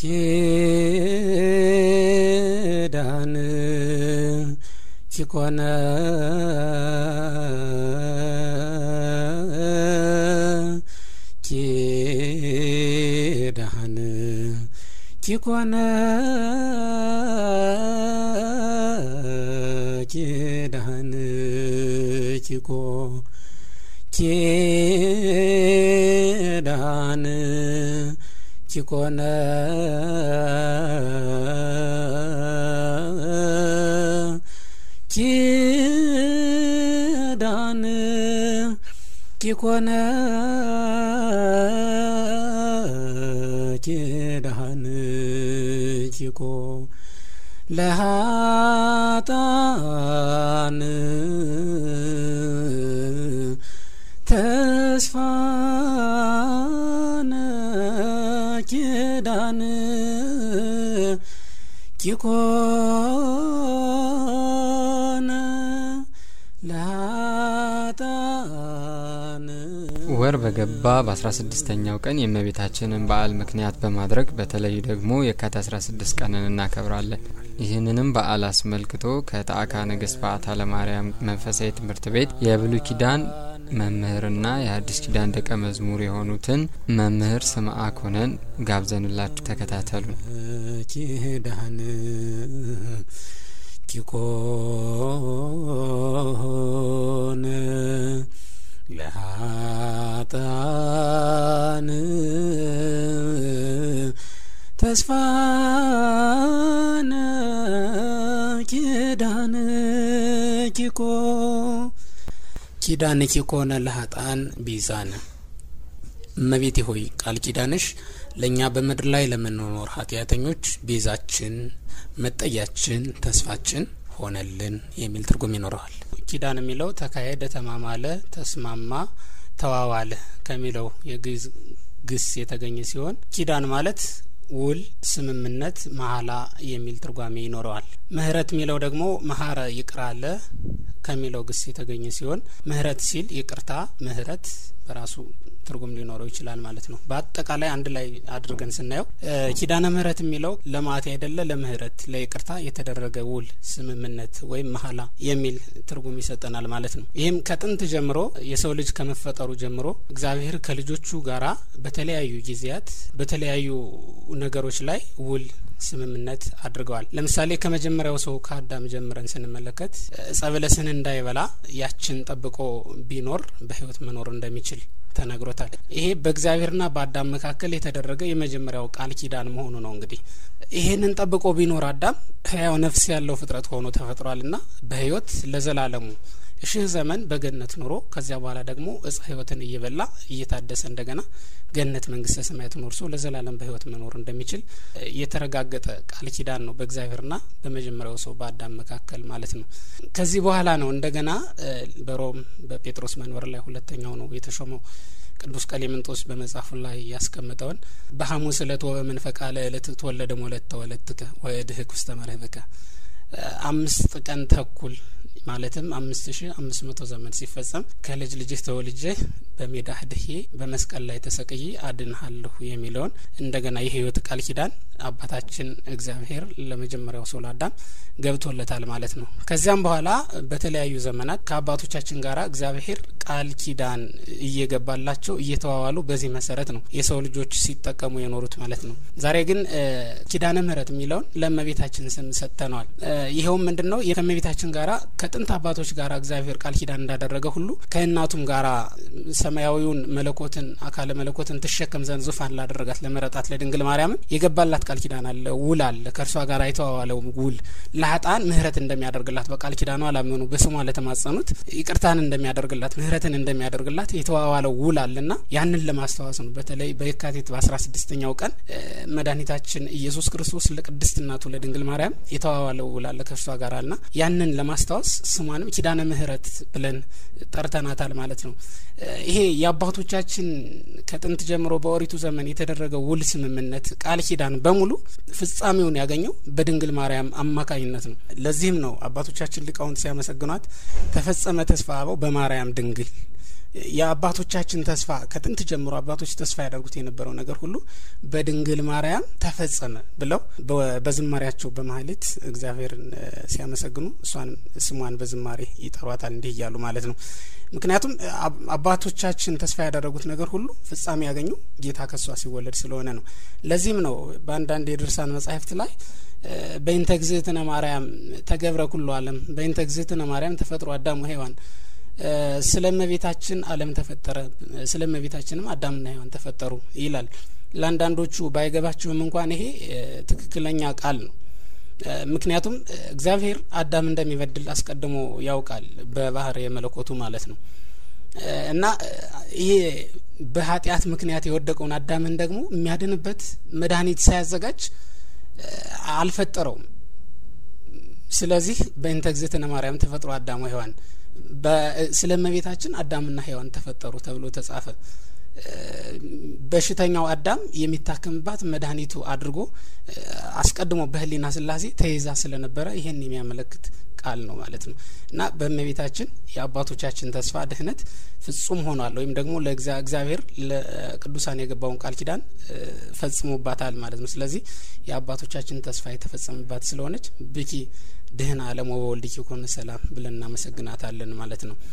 ኪዳን ኪኮነ ኪዳን ኪኮነ ኪዳን ኪኮ ኪዳን ኪኮነ ኪዳን ኪኮነ ኪዳን ኪኮ ለሃጣን ተስፋነ ኪዳን ኪኮነ ለሃጣን። ወር በገባ በ16ኛው ቀን የእመቤታችንን በዓል ምክንያት በማድረግ በተለይ ደግሞ የካቲት 16 ቀንን እናከብራለን። ይህንንም በዓል አስመልክቶ ከታዕካ ነገሥት በዓታ ለማርያም መንፈሳዊ ትምህርት ቤት የብሉይ ኪዳን መምህርና የሐዲስ ኪዳን ደቀ መዝሙር የሆኑትን መምህር ስምዐ ኮነን ጋብዘንላችሁ ተከታተሉን። ኪዳን ኪኮነ ለሃጣን ተስፋነ ኪዳን ኪኮ ኪዳን ኪኮነ ለሃጣን ቢዛን። እመቤቴ ሆይ ቃል ኪዳንሽ ለኛ በምድር ላይ ለምንኖር ኃጢአተኞች ቤዛችን፣ መጠያችን፣ ተስፋችን ሆነልን የሚል ትርጉም ይኖረዋል። ኪዳን የሚለው ተካሄደ፣ ተማማለ፣ ተስማማ፣ ተዋዋለ ከሚለው የግዕዝ ግስ የተገኘ ሲሆን ኪዳን ማለት ውል፣ ስምምነት፣ መሐላ የሚል ትርጓሜ ይኖረዋል። ምህረት የሚለው ደግሞ መሐረ ይቅር አለ ከሚለው ግስ የተገኘ ሲሆን ምህረት ሲል ይቅርታ፣ ምህረት በራሱ ትርጉም ሊኖረው ይችላል ማለት ነው። በአጠቃላይ አንድ ላይ አድርገን ስናየው ኪዳነ ምህረት የሚለው ለማት አይደለ ለምህረት ለይቅርታ የተደረገ ውል፣ ስምምነት ወይም መሐላ የሚል ትርጉም ይሰጠናል ማለት ነው። ይህም ከጥንት ጀምሮ የሰው ልጅ ከመፈጠሩ ጀምሮ እግዚአብሔር ከልጆቹ ጋራ በተለያዩ ጊዜያት በተለያዩ ነገሮች ላይ ውል ስምምነት አድርገዋል። ለምሳሌ ከመጀመሪያው ሰው ከአዳም ጀምረን ስንመለከት ዕፀ በለስን እንዳይበላ ያችን ጠብቆ ቢኖር በህይወት መኖር እንደሚችል ተነግሮታል። ይሄ በእግዚአብሔርና በአዳም መካከል የተደረገ የመጀመሪያው ቃል ኪዳን መሆኑ ነው። እንግዲህ ይሄንን ጠብቆ ቢኖር አዳም ሕያው ነፍስ ያለው ፍጥረት ሆኖ ተፈጥሯልና በህይወት ለዘላለሙ ሺህ ዘመን በገነት ኑሮ ከዚያ በኋላ ደግሞ ዕፀ ሕይወትን እየበላ እየታደሰ እንደገና ገነት መንግስተ ሰማያትን ወርሶ ለዘላለም በህይወት መኖር እንደሚችል የተረጋገጠ ቃል ኪዳን ነው በእግዚአብሔርና በመጀመሪያው ሰው በአዳም መካከል ማለት ነው። ከዚህ በኋላ ነው እንደገና በሮም በጴጥሮስ መንበር ላይ ሁለተኛው ነው የተሾመው ቅዱስ ቀሌምንጦስ በመጽሐፉ ላይ ያስቀመጠውን በሐሙስ ዕለት ወበመንፈቃ ለዕለት ተወለደ ሞለት ተወለትከ ወእድህክ ውስተ መርህበከ 5 ቀን ተኩል ማለትም 5500 ዘመን ሲፈጸም ከልጅ ልጅ ተወልጄ በሜዳህ ድሄ በመስቀል ላይ ተሰቅዬ አድንሃለሁ የሚለውን እንደገና የህይወት ቃል ኪዳን አባታችን እግዚአብሔር ለመጀመሪያው ሰው ለአዳም ገብቶለታል ማለት ነው። ከዚያም በኋላ በተለያዩ ዘመናት ከአባቶቻችን ጋራ እግዚአብሔር ቃል ኪዳን እየገባላቸው እየተዋዋሉ በዚህ መሰረት ነው የሰው ልጆች ሲጠቀሙ የኖሩት ማለት ነው። ዛሬ ግን ኪዳነ ምህረት የሚለውን ለእመቤታችን ስም ሰጥተናል። ይሄውም ምንድነው ከእመቤታችን ጋራ ከጥንት አባቶች ጋራ እግዚአብሔር ቃል ኪዳን እንዳደረገ ሁሉ ከእናቱም ጋራ ሰማያዊውን መለኮትን አካለ መለኮትን ተሸከም ዘንድ ዙፋን ላደረጋት ለመረጣት ለድንግል ማርያም የገባላት ቃል ኪዳን አለ፣ ውል አለ። ከእርሷ ጋራ የተዋዋለው ውል ለኃጥአን ምህረት እንደሚያደርግላት በቃል ኪዳኗ ላመኑ በስሟ ለተማጸኑት ይቅርታን እንደሚያደርግላት ምህረትን እንደሚያደርግላት የተዋዋለው ውል አለና ያንን ለማስተዋወስ ነው። በተለይ በየካቲት በ16ኛው ቀን መድኃኒታችን ኢየሱስ ክርስቶስ ለቅድስት እናቱ ለድንግል ማርያም የተዋዋለው ውል አለ ከእርሷ ጋራና ያንን ለማስተዋወስ ስሟንም ኪዳነ ምህረት ብለን ጠርተናታል ማለት ነው። ይሄ የአባቶቻችን ከጥንት ጀምሮ በኦሪቱ ዘመን የተደረገው ውል ስምምነት ቃል ኪዳን በሙሉ ፍጻሜውን ያገኘው በድንግል ማርያም አማካኝነት ነው። ለዚህም ነው አባቶቻችን ሊቃውንት ሲያመሰግኗት ተፈጸመ ተስፋ አበው በማርያም ድንግል የአባቶቻችን ተስፋ ከጥንት ጀምሮ አባቶች ተስፋ ያደርጉት የነበረው ነገር ሁሉ በድንግል ማርያም ተፈጸመ ብለው በዝማሬያቸው በማህሌት እግዚአብሔርን ሲያመሰግኑ ስሟን በዝማሬ ይጠሯታል እንዲህ እያሉ ማለት ነው። ምክንያቱም አባቶቻችን ተስፋ ያደረጉት ነገር ሁሉ ፍጻሜ ያገኙ ጌታ ከሷ ሲወለድ ስለሆነ ነው። ለዚህም ነው በአንዳንድ የድርሳን መጻሕፍት ላይ በእንተ እግዝእትነ ማርያም ተገብረ ኩሉ ዓለም፣ በእንተ እግዝእትነ ማርያም ተፈጥሮ አዳም ወሔዋን፣ ስለመቤታችን ዓለም ተፈጠረ፣ ስለመቤታችንም አዳምና ሔዋን ተፈጠሩ ይላል። ለአንዳንዶቹ ባይገባቸውም እንኳን ይሄ ትክክለኛ ቃል ነው። ምክንያቱም እግዚአብሔር አዳም እንደሚበድል አስቀድሞ ያውቃል በባህር የመለኮቱ ማለት ነው። እና ይሄ በኃጢአት ምክንያት የወደቀውን አዳምን ደግሞ የሚያድንበት መድኃኒት ሳያዘጋጅ አልፈጠረውም። ስለዚህ በእንተ እግዝእትነ ማርያም ተፈጥሮ አዳም ወሔዋን፣ ስለመቤታችን አዳምና ሔዋን ተፈጠሩ ተብሎ ተጻፈ። በሽተኛው አዳም የሚታከምባት መድኃኒቱ አድርጎ አስቀድሞ በህሊና ስላሴ ተይዛ ስለነበረ ይሄን የሚያመለክት ቃል ነው ማለት ነው። እና በእመቤታችን የአባቶቻችን ተስፋ ድህነት ፍጹም ሆኗል ወይም ደግሞ ለእግዚአብሔር ለቅዱሳን የገባውን ቃል ኪዳን ፈጽሞባታል ማለት ነው። ስለዚህ የአባቶቻችን ተስፋ የተፈጸመባት ስለሆነች ብኪ ድህነ ዓለም ወበወልድኪ ኮነ ሰላም ብለን እናመሰግናታለን ማለት ነው።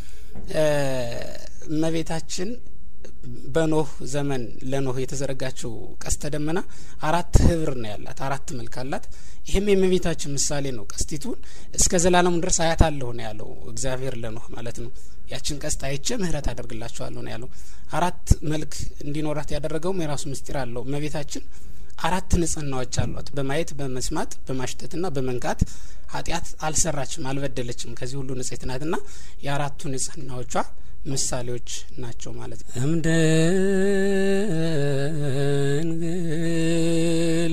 እመቤታችን በኖህ ዘመን ለኖህ የተዘረጋችው ቀስተ ደመና 4 ህብር ነው ያላት፣ 4 መልክ አላት። ይሄም የእመቤታችን ምሳሌ ነው። ቀስቲቱን እስከ ዘላለሙ ድረስ አያታለሁ ነው ያለው እግዚአብሔር ለኖህ ማለት ነው። ያችን ቀስት አይቼ ምህረት አደርግላችኋለሁ ነው ያለው። 4 መልክ እንዲኖራት ያደረገውም የራሱ ምስጢር አለው። እመቤታችን 4 ንጽህናዎች አሏት። በማየት በመስማት በማሽተትና በመንካት ኃጢአት አልሰራችም፣ አልበደለችም። ከዚህ ሁሉ ንጽሕት ናትና የ4ቱ ንጽህናዎቿ ምሳሌዎች ናቸው ማለት ነው። እምድንግል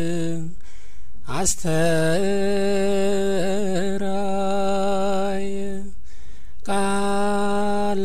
አስተራየ ቃለ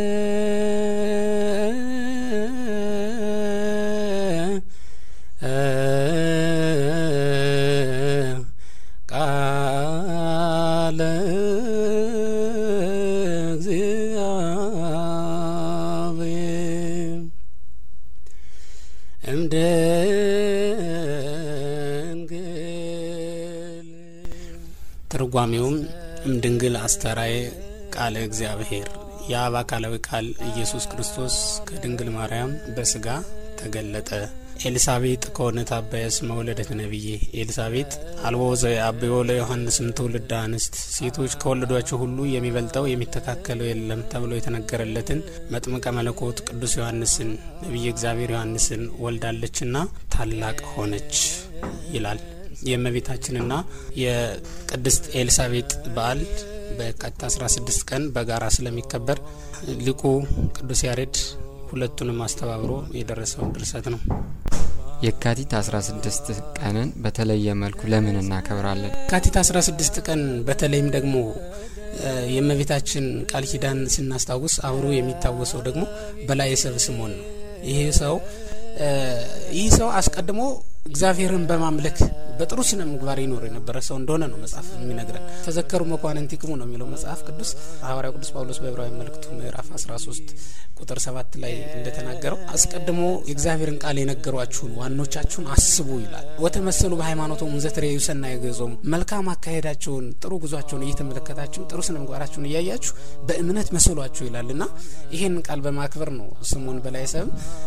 ትርጓሜውም እምድንግል አስተራየ ቃለ እግዚአብሔር የአብ አካላዊ ቃል ኢየሱስ ክርስቶስ ከድንግል ማርያም በስጋ ተገለጠ። ኤልሳቤጥ ከሆነት አባየስ መውለደት ነብዬ ኤልሳቤጥ አልቦ ዘአብዮ ለዮሐንስም ትውልደ አንስት ሴቶች ከወለዷቸው ሁሉ የሚበልጠው የሚተካከለው የለም ተብሎ የተነገረለትን መጥምቀ መለኮት ቅዱስ ዮሐንስን ነብይ እግዚአብሔር ዮሐንስን ወልዳለችና ታላቅ ሆነች ይላል። የእመቤታችንና የቅድስት ኤልሳቤጥ በዓል በየካቲት 16 ቀን በጋራ ስለሚከበር ሊቁ ቅዱስ ያሬድ ሁለቱንም አስተባብሮ የደረሰው ድርሰት ነው። የካቲት 16 ቀንን በተለየ መልኩ ለምን እናከብራለን? የካቲት 16 ቀን በተለይም ደግሞ የእመቤታችን ቃል ኪዳን ስናስታውስ አብሮ የሚታወሰው ደግሞ በላይ ሰብ ስምዖን ነው። ይህ ሰው አስቀድሞ እግዚአብሔርን በማምለክ በጥሩ ስነ ምግባር ይኖር የነበረ ሰው እንደሆነ ነው መጽሐፍ የሚነግረን። ተዘከሩ መኳንንቲክሙ ነው የሚለው መጽሐፍ ቅዱስ። ሐዋርያው ቅዱስ ጳውሎስ በዕብራውያን መልእክቱ ምዕራፍ 13 ቁጥር 7 ላይ እንደተናገረው አስቀድሞ የእግዚአብሔርን ቃል የነገሯችሁን ዋኖቻችሁን አስቡ ይላል። ወተመሰሉ በሃይማኖቶም ዘትሬዩ ሰናየ ገዞም፣ መልካም አካሄዳቸውን ጥሩ ጉዟቸውን እየተመለከታችሁ ጥሩ ስነ ምግባራቸውን እያያችሁ በእምነት መሰሏቸው ይላልና ይሄን ቃል በማክበር ነው ስምዖን በላይ ሰብ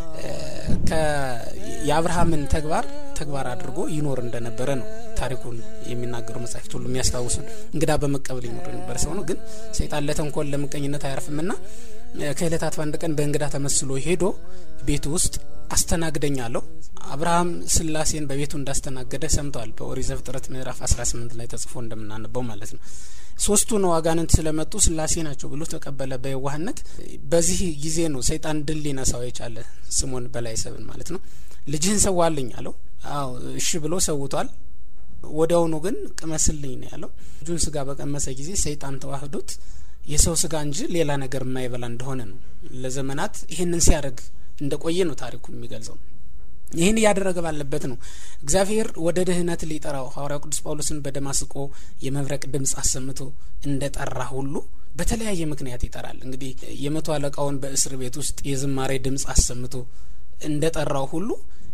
የአብርሃምን ተግባር አድርጎ ይኖር እንደነበረ ነው ታሪኩን የሚናገሩ መጻሕፍት ሁሉ የሚያስታውሱን። እንግዳ በመቀበል ይኖር የነበረ ሰው ነው። ግን ሰይጣን ለተንኮል ለምቀኝነት አያርፍምና ከእለታት አንድ ቀን በእንግዳ ተመስሎ ሄዶ ቤቱ ውስጥ አስተናግደኛለሁ። አብርሃም ስላሴን በቤቱ እንዳስተናገደ ሰምቷል። በኦሪት ዘፍጥረት ምዕራፍ 18 ላይ ተጽፎ እንደምናነበው ማለት ነው። 3ቱ ነው አጋንንት ስለመጡ ስላሴ ናቸው ብሎ ተቀበለ በየዋህነት። በዚህ ጊዜ ነው ሰይጣን ድል ሊነሳው የቻለ ስምዖን በላይ ሰብን ማለት ነው። ልጅህን ሰዋልኝ አለው። አዎ እሺ ብሎ ሰውቷል። ወዲያውኑ ግን ቅመስልኝ ነው ያለው። ልጁን ስጋ በቀመሰ ጊዜ ሰይጣን ተዋህዶት የሰው ስጋ እንጂ ሌላ ነገር የማይበላ እንደሆነ ነው። ለዘመናት ይሄንን ሲያደርግ እንደቆየ ነው ታሪኩ የሚገልጸው። ይህን ያደረገ ባለበት ነው እግዚአብሔር ወደ ድህነት ሊጠራው ሐዋርያው ቅዱስ ጳውሎስን በደማስቆ የመብረቅ ድምጽ አሰምቶ እንደጠራ ሁሉ በተለያየ ምክንያት ይጠራል። እንግዲህ የመቶ አለቃውን በእስር ቤት ውስጥ የዝማሬ ድምጽ አሰምቶ እንደጠራው ሁሉ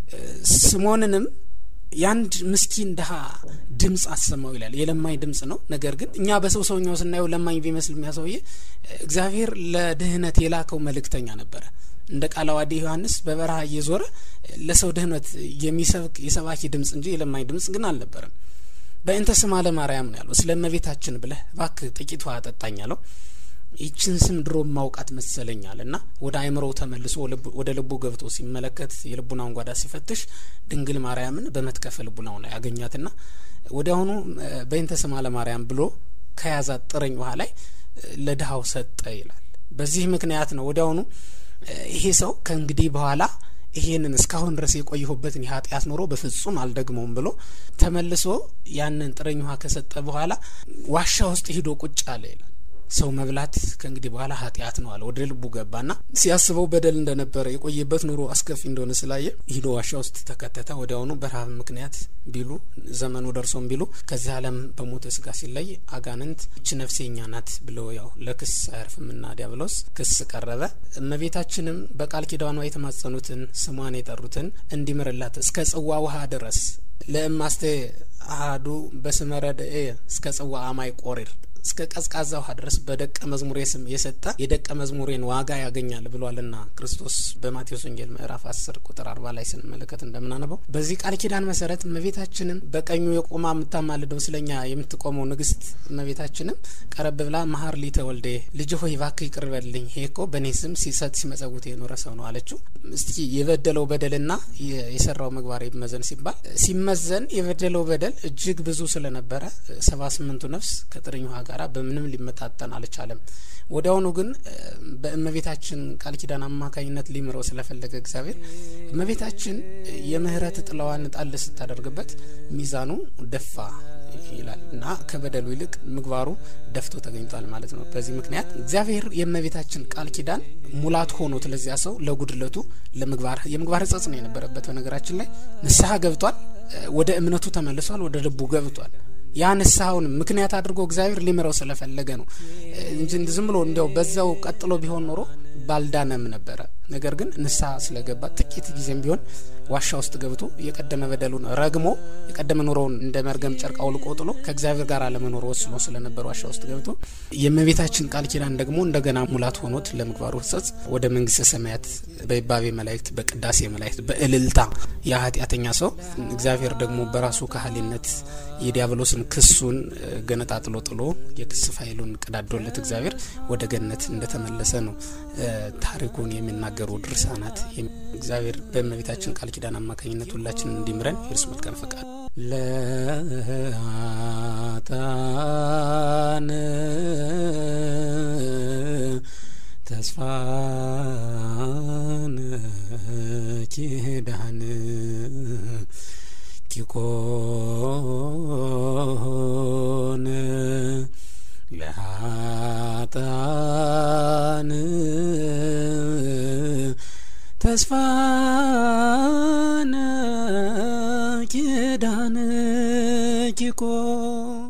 ስምዖንንም ያንድ ምስኪን ደሃ ድምጽ አሰማው ይላል። የለማኝ ድምጽ ነው። ነገር ግን እኛ በሰውኛው ስናየው ለማኝ ቢመስል የሚያሰውየ እግዚአብሔር ለድህነት የላከው መልእክተኛ ነበረ። እንደ ቃለ ዓዋዲ ዮሐንስ በበረሃ እየዞረ ለሰው ድህነት የሚሰብክ የሰባኪ ድምጽ እንጂ የለማኝ ድምጽ ግን አልነበረም። በእንተ ስማ ለማርያም ነው ያለው። ስለመቤታችን ብለህ እባክህ ጥቂት ውሃ አጠጣኝ አለው። ይችን ስም ድሮ ማውቃት መሰለኛልና ወደ አይምሮው ተመልሶ ወደ ልቡ ገብቶ ሲመለከት የልቡናውን ጓዳ ሲፈትሽ ድንግል ማርያምን በመትከፈ ልቡናው ላይ ያገኛትና ወዲያውኑ በእንተ ስማ ለማርያም ብሎ ከያዛት ጥረኝ ውሃ ላይ ለድሃው ሰጠ ይላል። በዚህ ምክንያት ነው ወዲያውኑ ይሄ ሰው ከእንግዲህ በኋላ ይሄንን እስካሁን ድረስ የቆየሁበትን የኃጢአት ኑሮ በፍጹም አልደግመውም ብሎ ተመልሶ ያንን ጥረኝ ውሃ ከሰጠ በኋላ ዋሻ ውስጥ ሄዶ ቁጭ አለ ይላል። ሰው መብላት ከእንግዲህ በኋላ ኃጢአት ነው አለ። ወደ ልቡ ገባና ሲያስበው በደል እንደነበረ የቆየበት ኑሮ አስከፊ እንደሆነ ስላየ ሄዶ ዋሻ ውስጥ ተከተተ። ወዲያውኑ በረሃብ ምክንያት ቢሉ ዘመኑ ደርሶም ቢሉ ከዚህ ዓለም በሞተ ስጋ ሲለይ አጋንንት እቺ ነፍሴኛ ናት ብሎ ያው ለክስ አያርፍምና ዲያብሎስ ክስ ቀረበ። እመቤታችንም በቃል ኪዳኗ የተማጸኑትን ስሟን የጠሩትን እንዲምርላት እስከ ጽዋ ውሃ ድረስ ለእማስተ አሐዱ በስመረደ እስከ ጽዋ አማይ ቆሪር እስከ ቀዝቃዛ ውሃ ድረስ በደቀ መዝሙሬ ስም የሰጠ የደቀ መዝሙሬን ዋጋ ያገኛል ብሏልና ክርስቶስ በማቴዎስ ወንጌል ምዕራፍ 10 ቁጥር 40 ላይ ስንመለከት እንደምናነበው በዚህ ቃል ኪዳን መሰረት እመቤታችንን በቀኙ የቆማ የምታማልደው ስለኛ የምትቆመው ንግስት እመቤታችንን ቀረብ ብላ መሐር ሊተ ወልዴ ልጅ ሆይ እባክህ ይቅር በልልኝ ይሄ እኮ በእኔ ስም ሲሰጥ ሲመጸውት የኖረ ሰው ነው አለችው። እስቲ የበደለው በደልና የሰራው ምግባር ይመዘን ሲባል ሲመዘን የበደለው በደል እጅግ ብዙ ስለነበረ 78ቱ ነፍስ ከጥርኝ ውሃ ጋራ በምንም ሊመጣጣን አልቻለም። ወዲያውኑ ግን በእመቤታችን ቃል ኪዳን አማካኝነት ሊምረው ስለፈለገ እግዚአብሔር እመቤታችን የምህረት ጥላዋን ጣል ስታደርግበት ሚዛኑ ደፋ ይላልና ከበደሉ ይልቅ ምግባሩ ደፍቶ ተገኝቷል ማለት ነው። በዚህ ምክንያት እግዚአብሔር የእመቤታችን ቃል ኪዳን ሙላት ሆኖት ለዚያ ሰው ለጉድለቱ ለምግባር የምግባር ጸጽ ነው የነበረበት። በነገራችን ላይ ንስሐ ገብቷል፣ ወደ እምነቱ ተመልሷል፣ ወደ ልቡ ገብቷል። ያ ንስሐውን ምክንያት አድርጎ እግዚአብሔር ሊምረው ስለፈለገ ነው እንጂ ዝም ብሎ እንደው በዛው ቀጥሎ ቢሆን ኖሮ ባልዳነም ነበረ። ነገር ግን ንስሐ ስለገባ ጥቂት ጊዜም ቢሆን ዋሻ ውስጥ ገብቶ የቀደመ በደሉን ረግሞ የቀደመ ኑሮውን እንደ መርገም ጨርቅ አውልቆ ጥሎ ከእግዚአብሔር ጋር ለመኖር ወስኖ ስለነበር ዋሻ ውስጥ ገብቶ የእመቤታችን ቃል ኪዳን ደግሞ እንደገና ሙላት ሆኖት ለምግባሩ ሕጸጽ ወደ መንግስተ ሰማያት በይባቤ መላእክት በቅዳሴ መላእክት በእልልታ የኃጢአተኛ ሰው እግዚአብሔር ደግሞ በራሱ ከሃሊነት የዲያብሎስን ክሱን ገነጣጥሎ ጥሎ የክስ ፋይሉን ቀዳዶለት እግዚአብሔር ወደ ገነት እንደተመለሰ ነው ታሪኩን የሚናገሩ ድርሳናት። እግዚአብሔር በእመቤታችን ቃል ኪዳን አማካኝነት ሁላችንን እንዲምረን የእርሱ መልካም ፈቃድ ለአጣን ተስፋን ኪዳን ኪኮን ለአጣን ተስፋን ኪዳን ኪኮ